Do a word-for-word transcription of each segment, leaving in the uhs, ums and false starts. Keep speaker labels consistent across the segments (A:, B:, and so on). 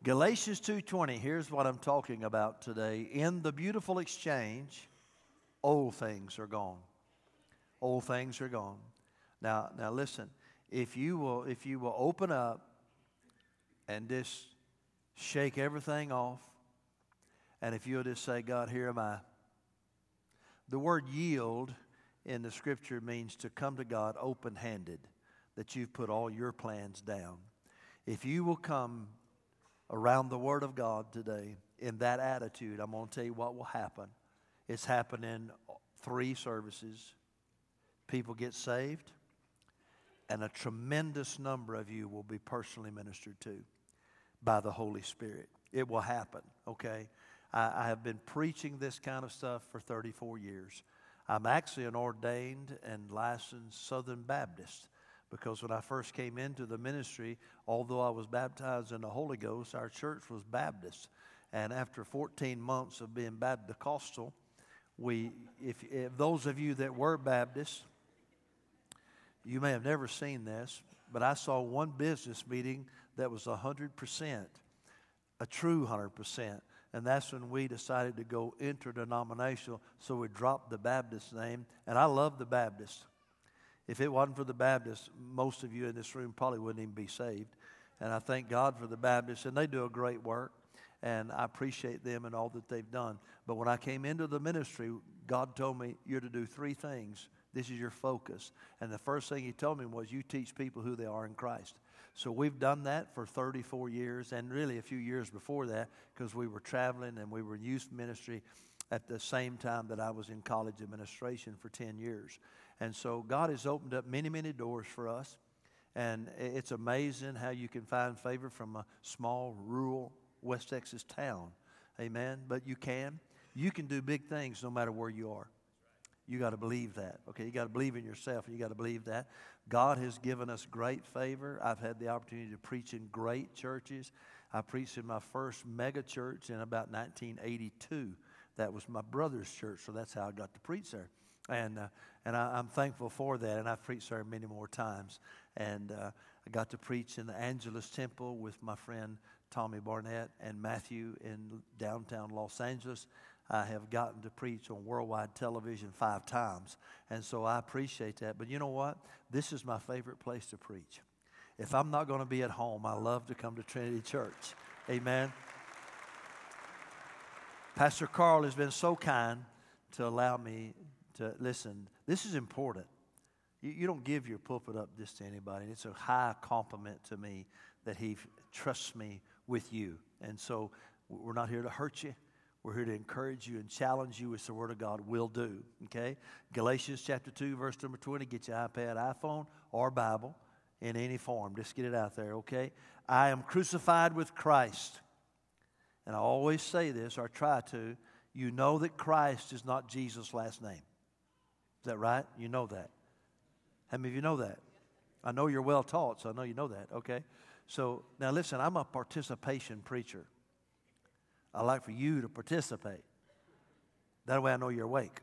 A: Galatians two twenty, here's what I'm talking about today. In the beautiful exchange, old things are gone. Old things are gone. Now, now listen, if you will, if you will open up and just shake everything off, and if you'll just say, God, here am I. The word yield in the scripture means to come to God open-handed, that you've put all your plans down. If you will come around the Word of God today in that attitude, I'm going to tell you what will happen. It's happened in three services. People get saved, and a tremendous number of you will be personally ministered to by the Holy Spirit. It will happen, okay? I, I have been preaching this kind of stuff for thirty-four years. I'm actually an ordained and licensed Southern Baptist, because when I first came into the ministry, although I was baptized in the Holy Ghost, our church was Baptist. And after fourteen months of being Baptist-costal, we, if, if those of you that were Baptists, you may have never seen this, but I saw one business meeting that was one hundred percent, a true one hundred percent. And that's when we decided to go interdenominational, so we dropped the Baptist name. And I love the Baptists. If it wasn't for the Baptists, most of you in this room probably wouldn't even be saved. And I thank God for the Baptists, and they do a great work. And I appreciate them and all that they've done. But when I came into the ministry, God told me, you're to do three things. This is your focus. And the first thing He told me was, you teach people who they are in Christ. So we've done that for thirty-four years, and really a few years before that, because we were traveling and we were in youth ministry at the same time that I was in college administration for ten years. And so God has opened up many, many doors for us. And it's amazing how you can find favor from a small, rural West Texas town. Amen? But you can. You can do big things no matter where you are. You got to believe that. Okay, you got to believe in yourself, and you got to believe that. God has given us great favor. I've had the opportunity to preach in great churches. I preached in my first mega church in about nineteen eighty-two. That was my brother's church, so that's how I got to preach there. And uh, and I, I'm thankful for that, and I've preached there many more times. And uh, I got to preach in the Angelus Temple with my friend Tommy Barnett and Matthew in downtown Los Angeles. I have gotten to preach on worldwide television five times, and so I appreciate that. But you know what? This is my favorite place to preach. If I'm not going to be at home, I love to come to Trinity Church. Amen. Pastor Carl has been so kind to allow me to listen. This is important. You, you don't give your pulpit up just to anybody. It's a high compliment to me that he trusts me with you. And so we're not here to hurt you. We're here to encourage you and challenge you, which the Word of God will do, okay? Galatians chapter two, verse number twenty. Get your iPad, iPhone, or Bible in any form. Just get it out there, okay? I am crucified with Christ. And I always say this, or try to. You know that Christ is not Jesus' last name. Is that right? You know that. How many of you know that? I know you're well taught, so I know you know that, okay? So, now listen, I'm a participation preacher. I like for you to participate. That way I know you're awake.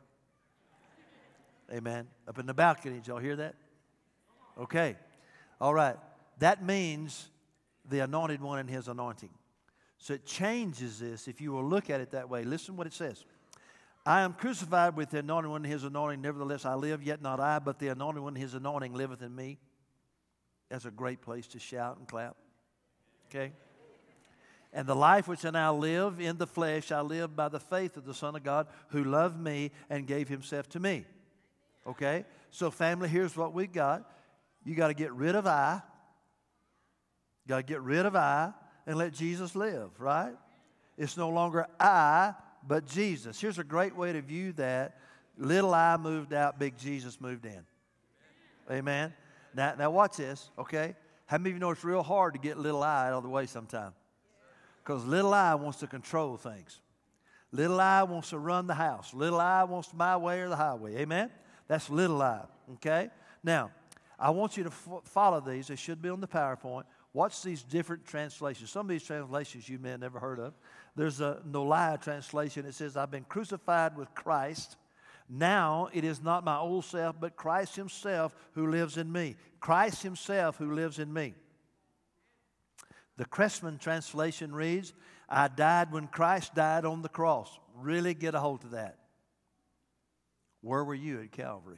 A: Amen. Up in the balcony, did y'all hear that? Okay. All right. That means the anointed one and his anointing. So it changes this if you will look at it that way. Listen what it says. I am crucified with the anointed one and his anointing. Nevertheless I live, yet not I, but the anointed one and his anointing liveth in me. That's a great place to shout and clap. Okay. And the life which I now live in the flesh, I live by the faith of the Son of God who loved me and gave himself to me. Okay? So family, here's what we got. You got to get rid of I. You got to get rid of I and let Jesus live, right? It's no longer I, but Jesus. Here's a great way to view that. Little I moved out, big Jesus moved in. Amen? Now, now watch this, okay? How many of you know it's real hard to get little I out of the way sometimes? Because little I wants to control things. Little I wants to run the house. Little I wants to my way or the highway. Amen? That's little I. Okay? Now, I want you to f- follow these. They should be on the PowerPoint. Watch these different translations. Some of these translations you may have never heard of. There's a Nolai translation. It says, I've been crucified with Christ. Now it is not my old self, but Christ himself who lives in me. Christ himself who lives in me. The Cressman translation reads, I died when Christ died on the cross. Really get a hold of that. Where were you at Calvary?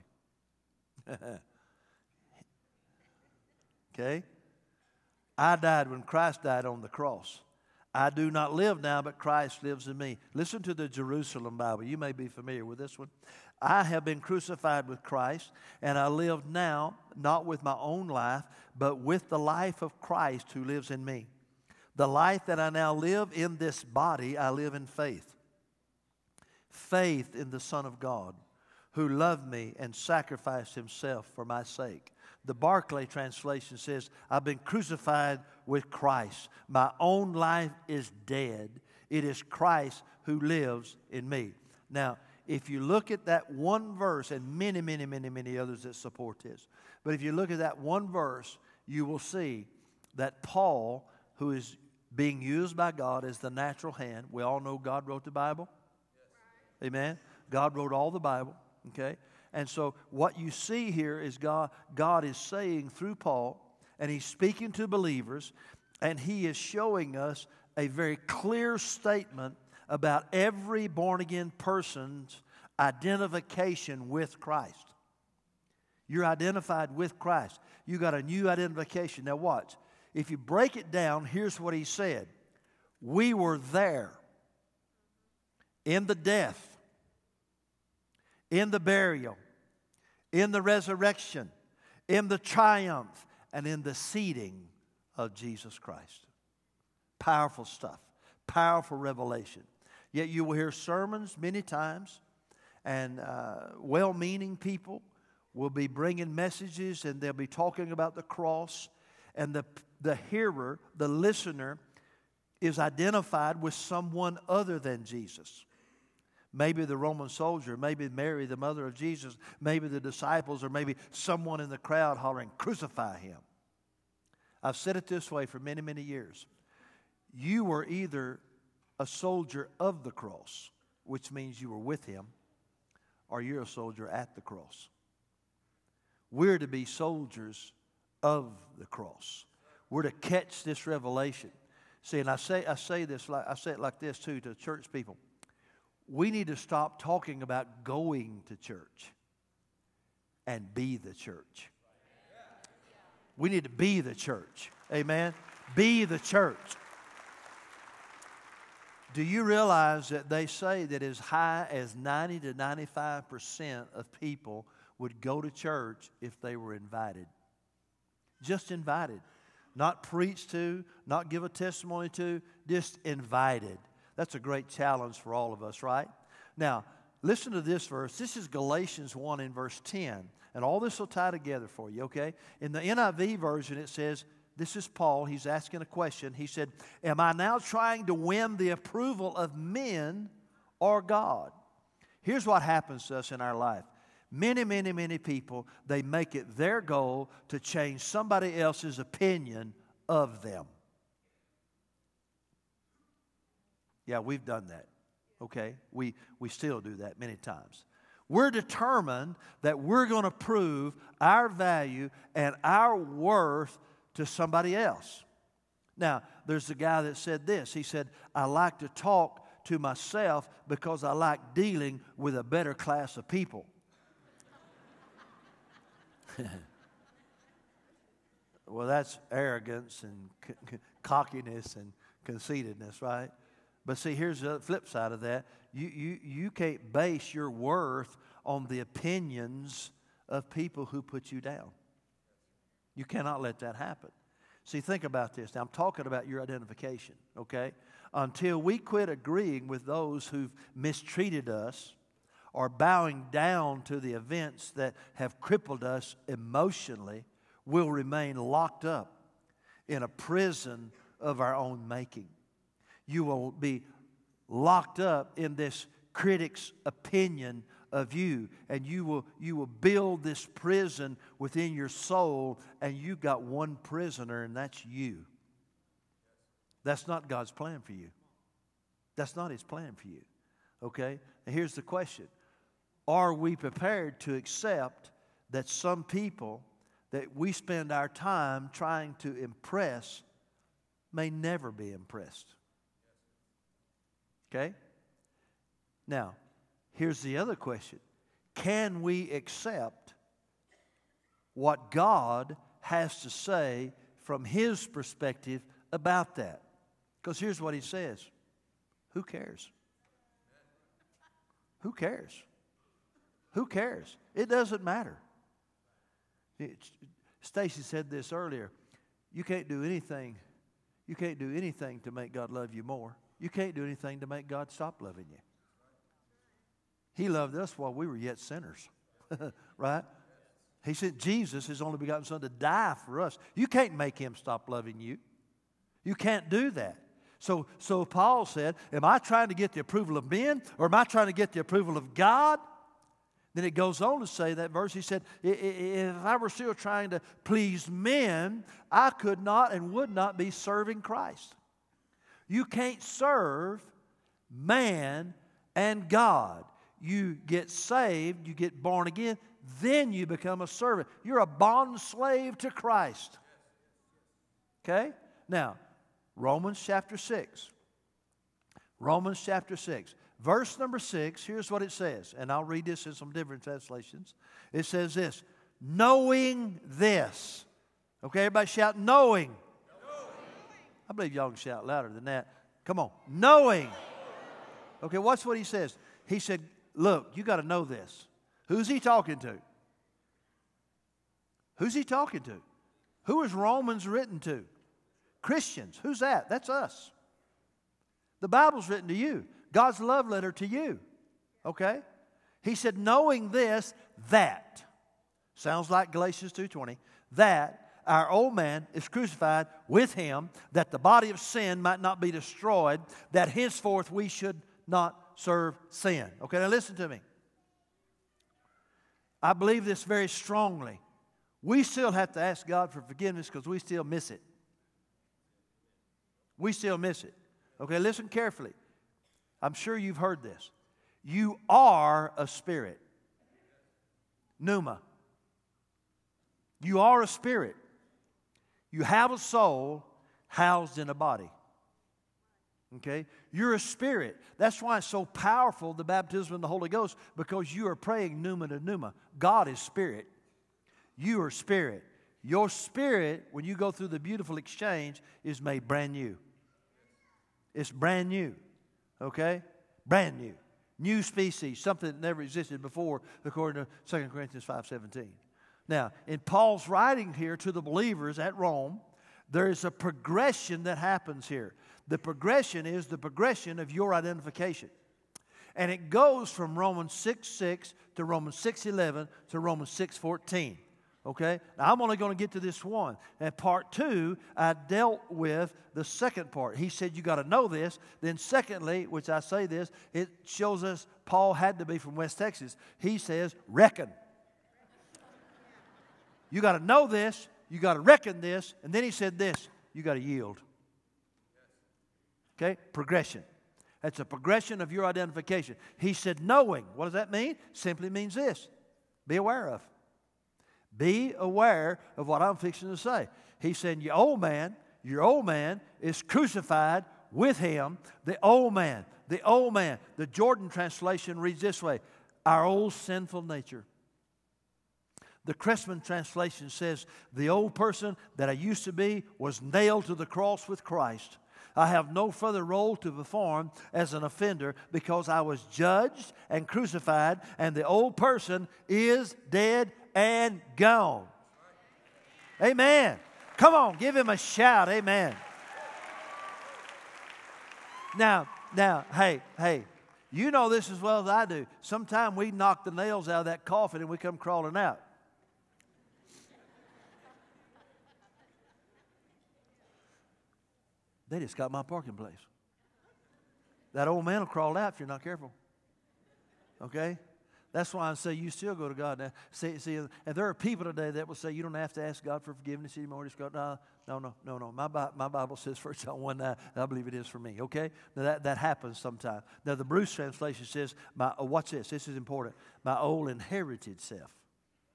A: Okay? I died when Christ died on the cross. I do not live now, but Christ lives in me. Listen to the Jerusalem Bible. You may be familiar with this one. I have been crucified with Christ, and I live now, not with my own life, but with the life of Christ who lives in me. The life that I now live in this body, I live in faith. Faith in the Son of God, who loved me and sacrificed himself for my sake. The Barclay translation says, I've been crucified with Christ. My own life is dead. It is Christ who lives in me. Now, if you look at that one verse, and many, many, many, many others that support this, but if you look at that one verse, you will see that Paul, who is being used by God as the natural hand, we all know God wrote the Bible. Yes. Amen. God wrote all the Bible. Okay? And so what you see here is God, God is saying through Paul, and he's speaking to believers, and he is showing us a very clear statement about every born-again person's identification with Christ. You're identified with Christ. You got a new identification. Now watch. If you break it down, here's what he said. We were there in the death, in the burial, in the resurrection, in the triumph, and in the seating of Jesus Christ. Powerful stuff. Powerful revelation. Yet you will hear sermons many times, and uh, well-meaning people will be bringing messages, and they'll be talking about the cross, and the, the hearer, the listener, is identified with someone other than Jesus. Maybe the Roman soldier, maybe Mary, the mother of Jesus, maybe the disciples, or maybe someone in the crowd hollering, crucify him. I've said it this way for many, many years. You were either a soldier of the cross, which means you were with him, or you're a soldier at the cross. We're to be soldiers of the cross. We're to catch this revelation. See, and I say I say this like I say it like this too to church people. We need to stop talking about going to church and be the church. We need to be the church. Amen. Be the church. Do you realize that they say that as high as ninety to ninety-five percent of people would go to church if they were invited? Just invited. Not preached to, not give a testimony to, just invited. That's a great challenge for all of us, right? Now, listen to this verse. This is Galatians one in verse ten. And all this will tie together for you, okay? In the N I V version, it says, this is Paul. He's asking a question. He said, am I now trying to win the approval of men or God? Here's what happens to us in our life. Many, many, many people, they make it their goal to change somebody else's opinion of them. Yeah, we've done that, okay? We, we still do that many times. We're determined that we're going to prove our value and our worth to somebody else. Now, there's a guy that said this. He said, I like to talk to myself because I like dealing with a better class of people. Well, that's arrogance and c- c- cockiness and conceitedness, right? But see, here's the flip side of that. You, you, you can't base your worth on the opinions of people who put you down. You cannot let that happen. See, think about this. Now, I'm talking about your identification, okay? Until we quit agreeing with those who've mistreated us or bowing down to the events that have crippled us emotionally, we'll remain locked up in a prison of our own making. You will be locked up in this critic's opinion of you, and you will you will build this prison within your soul, and you've got one prisoner, and that's you. That's not God's plan for you. That's not His plan for you. Okay? And here's the question. Are we prepared to accept that some people that we spend our time trying to impress, may never be impressed. Okay? Now, here's the other question. Can we accept what God has to say from His perspective about that? Because here's what He says. Who cares? Who cares? Who cares? It doesn't matter. Stacy said this earlier. You can't do anything. You can't do anything to make God love you more. You can't do anything to make God stop loving you. He loved us while we were yet sinners. Right? He sent Jesus, His only begotten Son, to die for us. You can't make Him stop loving you. You can't do that. So, so Paul said, am I trying to get the approval of men, or am I trying to get the approval of God? Then it goes on to say that verse, he said, if I were still trying to please men, I could not and would not be serving Christ. You can't serve man and God. You get saved, you get born again, then you become a servant. You're a bond slave to Christ. Okay? Now, Romans chapter six. Romans chapter six. Verse number six, here's what it says. And I'll read this in some different translations. It says this. Knowing this. Okay, everybody shout knowing. Knowing. I believe y'all can shout louder than that. Come on. Knowing. Okay, watch what he says. He said, look, you got to know this. Who's he talking to? Who's he talking to? Who is Romans written to? Christians. Who's that? That's us. The Bible's written to you. God's love letter to you. Okay? He said, knowing this, that. Sounds like Galatians two twenty. That our old man is crucified with Him, that the body of sin might not be destroyed, that henceforth we should not serve sin. Okay, now listen to me. I believe this very strongly. We still have to ask God for forgiveness because we still miss it. We still miss it. Okay, listen carefully. I'm sure you've heard this. You are a spirit. Pneuma. You are a spirit. You have a soul housed in a body. Okay? You're a spirit. That's why it's so powerful, the baptism in the Holy Ghost, because you are praying pneuma to pneuma. God is spirit. You are spirit. Your spirit, when you go through the beautiful exchange, is made brand new. It's brand new. Okay? Brand new. New species, something that never existed before, according to Second Corinthians five seventeen. Now, in Paul's writing here to the believers at Rome, there is a progression that happens here. The progression is the progression of your identification. And it goes from Romans six six to Romans six eleven to Romans six fourteen. Okay? Now, I'm only going to get to this one. And part two, I dealt with the second part. He said, you got to know this. Then secondly, which I say this, it shows us Paul had to be from West Texas. He says, reckon. You got to know this. You got to reckon this. And then he said this, you got to yield. Okay? Progression. That's a progression of your identification. He said, knowing. What does that mean? Simply means this. Be aware of. Be aware of what I'm fixing to say. He said, your old man, your old man is crucified with Him. The old man, the old man. The Jordan translation reads this way, our old sinful nature. The Cressman translation says, the old person that I used to be was nailed to the cross with Christ. I have no further role to perform as an offender because I was judged and crucified, and the old person is dead and gone. Amen. Come on, give Him a shout. Amen. Now, now, hey, hey, you know this as well as I do. Sometimes we knock the nails out of that coffin and we come crawling out. They just got my parking place. That old man will crawl out if you're not careful. Okay? That's why I say you still go to God. Now, see, see, and there are people today that will say you don't have to ask God for forgiveness anymore. Just go, no, no, no, no, no. My, my Bible says First John one nine, and I believe it is for me. Okay? Now that, that happens sometimes. Now the Bruce translation says, my, oh, watch this. This is important. My old inherited self.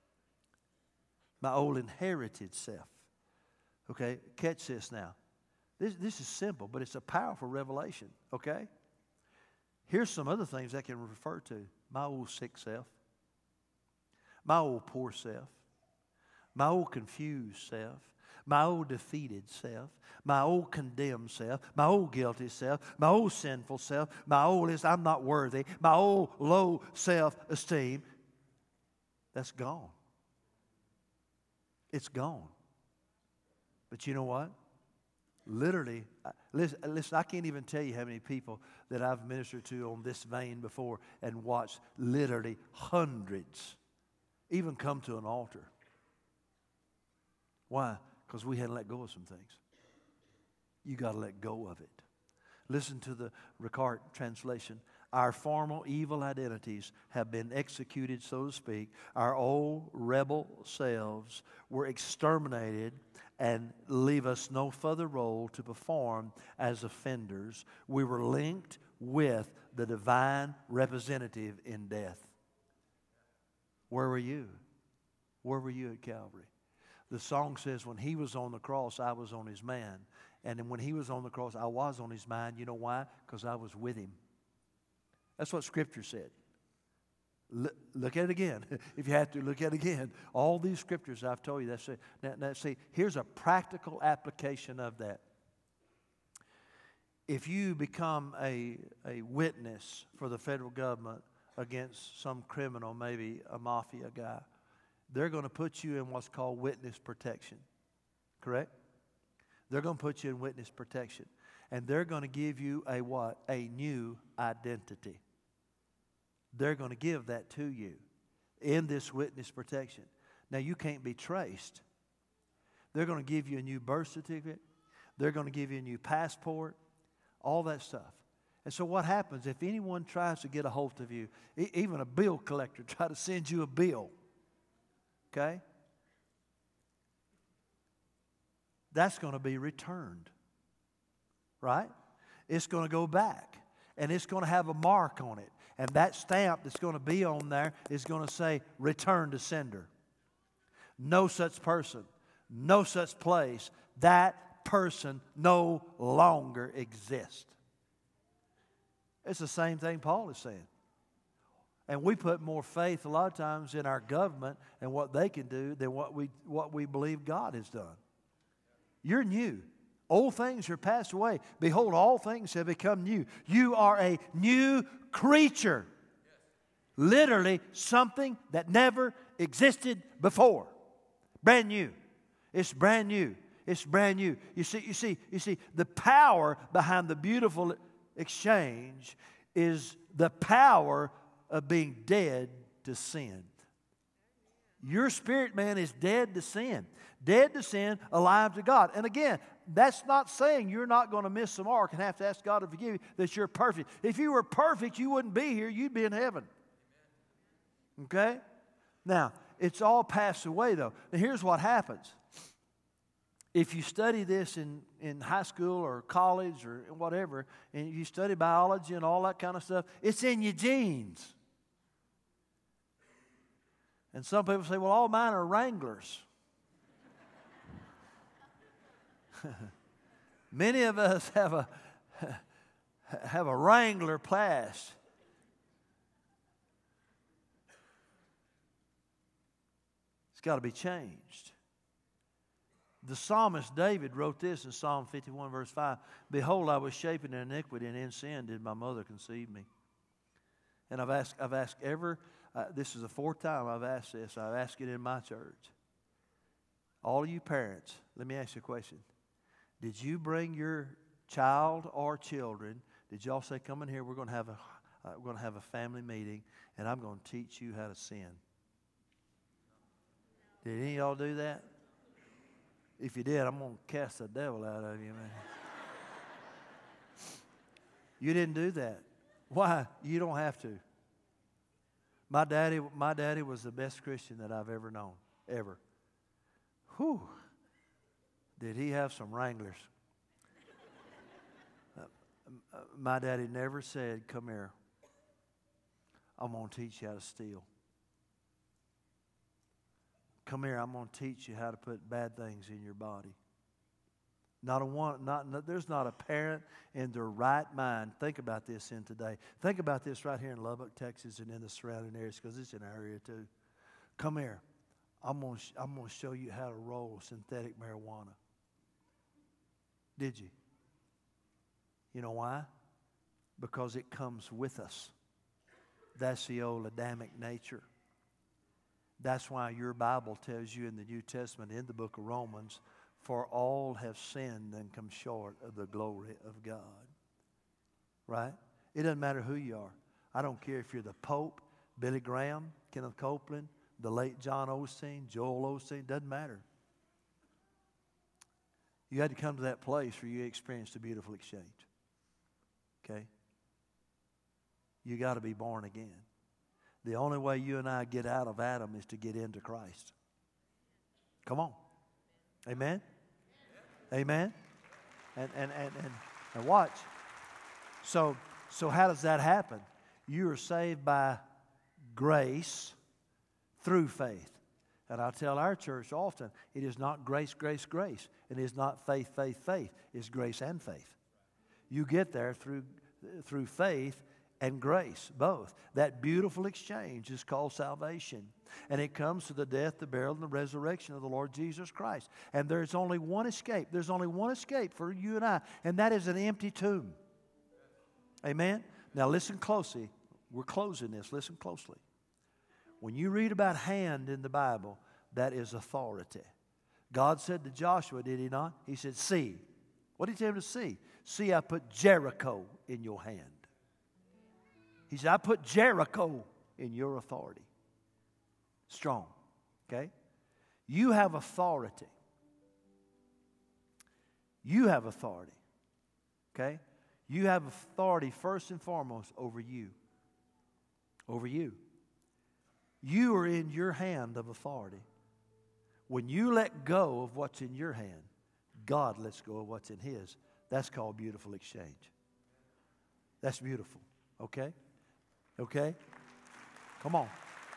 A: My old inherited self. Okay? Catch this now. This, this is simple, but it's a powerful revelation, okay? Here's some other things I can refer to. My old sick self. My old poor self. My old confused self. My old defeated self. My old condemned self. My old guilty self. My old sinful self. My old is I'm not worthy. My old low self-esteem. That's gone. It's gone. But you know what? Literally, listen, listen, I can't even tell you how many people that I've ministered to on this vein before and watched literally hundreds even come to an altar. Why? Because we hadn't let go of some things. You got to let go of it. Listen to the Ricard translation. Our former evil identities have been executed, so to speak. Our old rebel selves were exterminated and leave us no further role to perform as offenders. We were linked with the divine representative in death. Where were you? Where were you at Calvary? The song says, when he was on the cross, I was on his mind. And then when he was on the cross, I was on his mind. You know why? Because I was with him. That's what Scripture said. Look, look at it again. If you have to, look at it again. All these Scriptures I've told you. That's it. Now, now, see, here's a practical application of that. If you become a, a witness for the federal government against some criminal, maybe a mafia guy, they're going to put you in what's called witness protection. Correct? They're going to put you in witness protection. And they're going to give you a what? A new identity. They're going to give that to you in this witness protection. Now, you can't be traced. They're going to give you a new birth certificate. They're going to give you a new passport. All that stuff. And so what happens if anyone tries to get a hold of you, e- even a bill collector try to send you a bill, okay? That's going to be returned, right? It's going to go back, and it's going to have a mark on it. And that stamp that's going to be on there is going to say, return to sender. No such person, no such place. That person no longer exists. It's the same thing Paul is saying. And we put more faith a lot of times in our government and what they can do than what we, what we believe God has done. You're new. Old things are passed away. Behold, all things have become new. You are a new creature. Literally something that never existed before. Brand new. It's brand new. It's brand new. You see, you see, you see, the power behind the beautiful exchange is the power of being dead to sin. Your spirit man is dead to sin. Dead to sin, alive to God. And again, that's not saying you're not going to miss the mark and have to ask God to forgive you, that you're perfect. If you were perfect, you wouldn't be here. You'd be in heaven. Okay? Now, it's all passed away, though. Now, here's what happens. If you study this in, in high school or college or whatever, and you study biology and all that kind of stuff, it's in your genes. And some people say, well, all mine are Wranglers. Many of us have a have a Wrangler past. It's got to be changed. The psalmist David wrote this in Psalm fifty-one, verse five. Behold, I was shapen in iniquity, and in sin did my mother conceive me. And I've asked, I've asked every, uh, this is the fourth time I've asked this. I've asked it in my church. All of you parents, let me ask you a question. Did you bring your child or children, did y'all say, come in here, we're going to have a, uh, we're going to have a family meeting, and I'm going to teach you how to sin? Did any of y'all do that? If you did, I'm going to cast the devil out of you, man. You didn't do that. Why? You don't have to. My daddy, my daddy was the best Christian that I've ever known, ever. Whew. Did he have some Wranglers? uh, uh, my daddy never said, come here, I'm going to teach you how to steal. Come here, I'm going to teach you how to put bad things in your body. Not a one, not, not there's not a parent in their right mind. Think about this in today. Think about this right here in Lubbock, Texas, and in the surrounding areas, because it's in our area too. Come here. I'm gonna I'm gonna show you how to roll synthetic marijuana. Did you? You know why? Because it comes with us. That's the old Adamic nature. That's why your Bible tells you in the New Testament, in the book of Romans, for all have sinned and come short of the glory of God. Right? It doesn't matter who you are. I don't care if you're the Pope, Billy Graham, Kenneth Copeland, the late John Osteen, Joel Osteen. Doesn't matter. You had to come to that place where you experienced a beautiful exchange. Okay? You got to be born again. The only way you and I get out of Adam is to get into Christ. Come on. Amen? Amen? And, and, and, and, and watch. So, so how does that happen? You are saved by grace through faith. And I tell our church often, it is not grace, grace, grace. It is not faith, faith, faith. It's grace and faith. You get there through, through faith and grace, both. That beautiful exchange is called salvation. And it comes to the death, the burial, and the resurrection of the Lord Jesus Christ. And there's only one escape. There's only one escape for you and I, and that is an empty tomb. Amen? Now listen closely. We're closing this. Listen closely. When you read about hand in the Bible, that is authority. God said to Joshua, did he not? He said, see. What did he tell him to see? See, I put Jericho in your hand. He said, I put Jericho in your authority. Strong. Okay? You have authority. You have authority. Okay? You have authority first and foremost over you. Over you. You are in your hand of authority. When you let go of what's in your hand, God lets go of what's in His. That's called beautiful exchange. That's beautiful. Okay? Okay? Come on.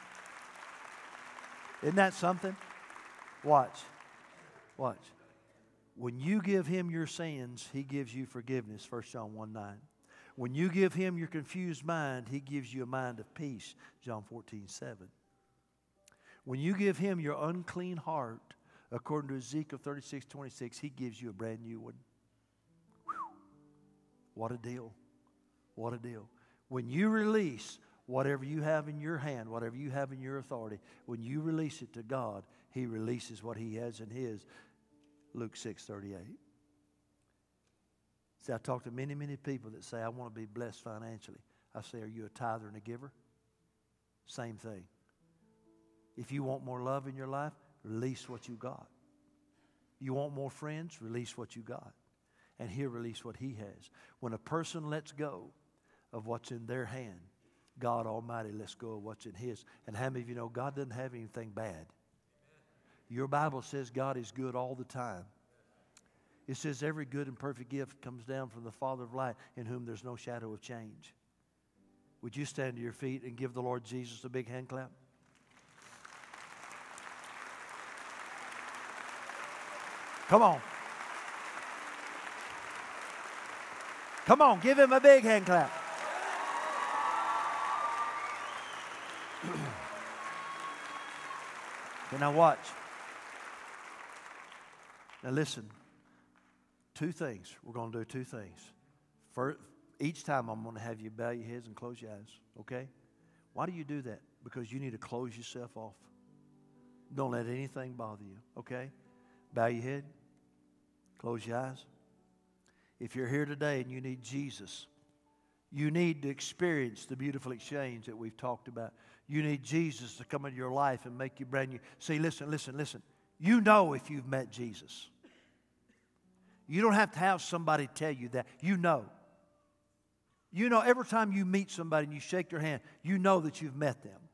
A: Isn't that something? Watch. Watch. When you give Him your sins, He gives you forgiveness, First John one nine. When you give Him your confused mind, He gives you a mind of peace, John fourteen seven. When you give Him your unclean heart, according to Ezekiel thirty-six twenty-six, He gives you a brand new one. Whew. What a deal. What a deal. When you release whatever you have in your hand, whatever you have in your authority, when you release it to God, He releases what He has in His. Luke six thirty-eight. See, I talk to many, many people that say, I want to be blessed financially. I say, are you a tither and a giver? Same thing. If you want more love in your life, release what you got. You want more friends, release what you got. And He'll release what He has. When a person lets go of what's in their hand, God Almighty lets go of what's in His. And how many of you know God doesn't have anything bad? Your Bible says God is good all the time. It says every good and perfect gift comes down from the Father of light, in whom there's no shadow of change. Would you stand to your feet and give the Lord Jesus a big hand clap? Come on. Come on, give Him a big hand clap. Okay, now watch. Now listen. Two things. We're going to do two things. First, each time I'm going to have you bow your heads and close your eyes. Okay? Why do you do that? Because you need to close yourself off. Don't let anything bother you. Okay? Bow your head. Close your eyes. If you're here today and you need Jesus, you need to experience the beautiful exchange that we've talked about. You need Jesus to come into your life and make you brand new. See, listen, listen, listen. You know if you've met Jesus. You don't have to have somebody tell you that. You know. You know every time you meet somebody and you shake their hand, you know that you've met them.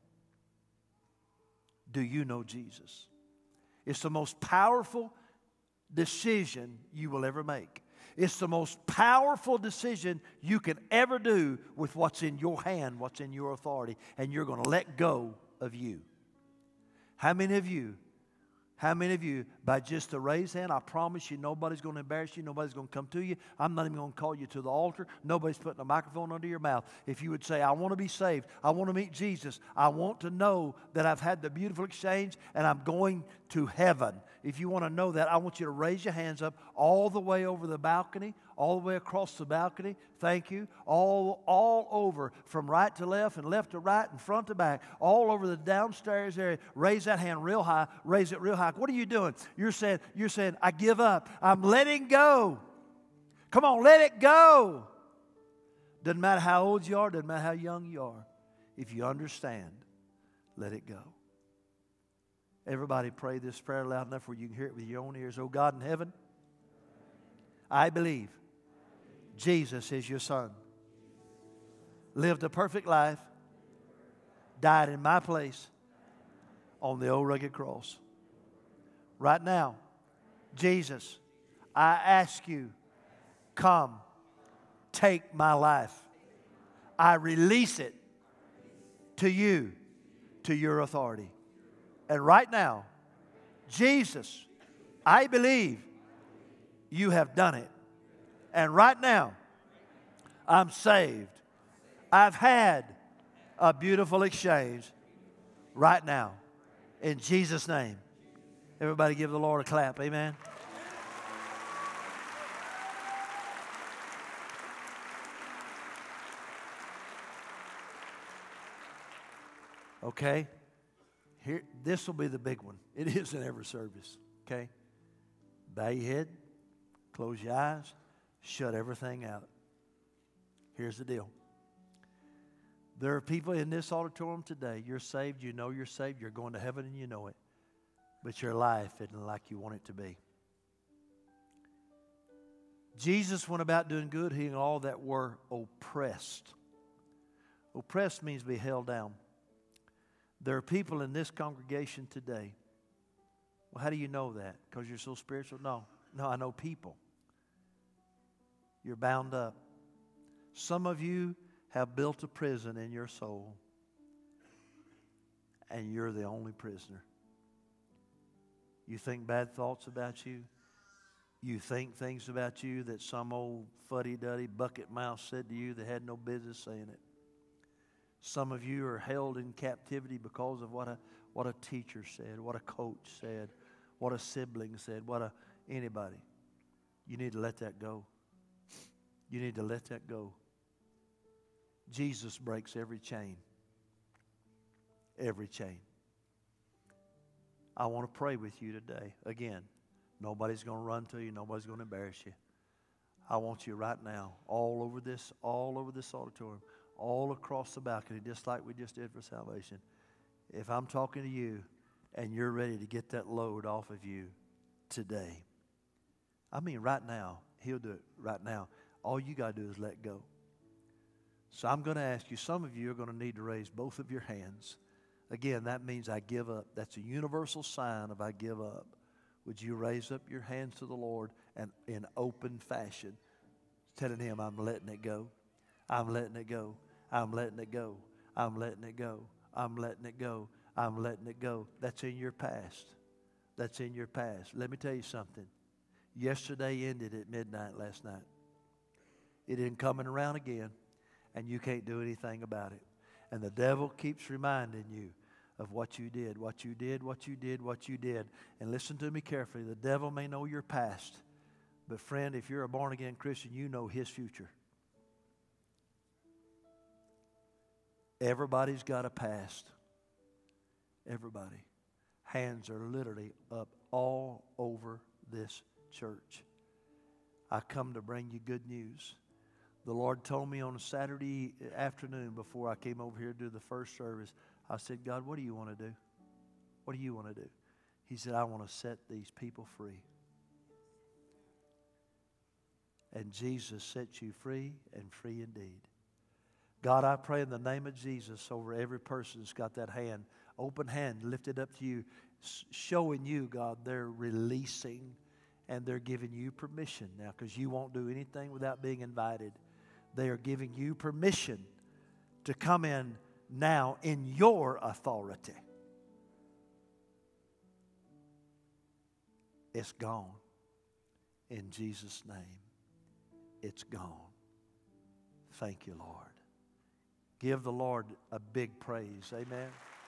A: Do you know Jesus? It's the most powerful decision you will ever make. It's the most powerful decision you can ever do with what's in your hand, what's in your authority, and you're going to let go of you. How many of you How many of you, by just a raised hand, I promise you nobody's going to embarrass you, nobody's going to come to you. I'm not even going to call you to the altar. Nobody's putting a microphone under your mouth. If you would say, I want to be saved, I want to meet Jesus, I want to know that I've had the beautiful exchange and I'm going to heaven. If you want to know that, I want you to raise your hands up all the way over the balcony, all the way across the balcony. Thank you. All, all over, from right to left and left to right and front to back, all over the downstairs area. Raise that hand real high. Raise it real high. What are you doing? You're saying, you're saying, I give up. I'm letting go. Come on, let it go. Doesn't matter how old you are. Doesn't matter how young you are. If you understand, let it go. Everybody pray this prayer loud enough where you can hear it with your own ears. Oh God in heaven, I believe Jesus is your Son. Lived a perfect life. Died in my place on the old rugged cross. Right now, Jesus, I ask you, come, take my life. I release it to you, to your authority. And right now, Jesus, I believe you have done it. And right now, I'm saved. I've had a beautiful exchange right now. In Jesus' name. Everybody give the Lord a clap. Amen. Okay. Here, this will be the big one. It is in every service. Okay. Bow your head. Close your eyes. Shut everything out. Here's the deal. There are people in this auditorium today. You're saved. You know you're saved. You're going to heaven and you know it. But your life isn't like you want it to be. Jesus went about doing good, healing all that were oppressed. Oppressed means be held down. There are people in this congregation today. Well, how do you know that? Because you're so spiritual? No. No, I know people. You're bound up. Some of you have built a prison in your soul, and you're the only prisoner. You think bad thoughts about you. You think things about you that some old fuddy-duddy bucket mouth said to you that had no business saying it. Some of you are held in captivity because of what a what a teacher said, what a coach said, what a sibling said, what a anybody. You need to let that go. You need to let that go. Jesus breaks every chain. Every chain. I want to pray with you today. Again, nobody's going to run to you. Nobody's going to embarrass you. I want you right now, all over this, all over this auditorium, all across the balcony, just like we just did for salvation. If I'm talking to you and you're ready to get that load off of you today, I mean right now, he'll do it right now. All you got to do is let go. So I'm going to ask you, some of you are going to need to raise both of your hands. Again, that means I give up. That's a universal sign of I give up. Would you raise up your hands to the Lord and in open fashion, telling him, I'm letting it go. I'm letting it go. I'm letting it go. I'm letting it go. I'm letting it go. I'm letting it go. That's in your past. That's in your past. Let me tell you something. Yesterday ended at midnight last night. It isn't coming around again, and you can't do anything about it. And the devil keeps reminding you of what you did, what you did, what you did, what you did. And listen to me carefully. The devil may know your past, but friend, if you're a born-again Christian, you know his future. Everybody's got a past. Everybody. Hands are literally up all over this church. I come to bring you good news. The Lord told me on a Saturday afternoon before I came over here to do the first service, I said, God, what do you want to do? What do you want to do? He said, I want to set these people free. And Jesus sets you free and free indeed. God, I pray in the name of Jesus over every person that's got that hand, open hand lifted up to you, showing you, God, they're releasing and they're giving you permission now, because you won't do anything without being invited. They are giving you permission to come in now in your authority. It's gone. In Jesus' name, it's gone. Thank you, Lord. Give the Lord a big praise. Amen.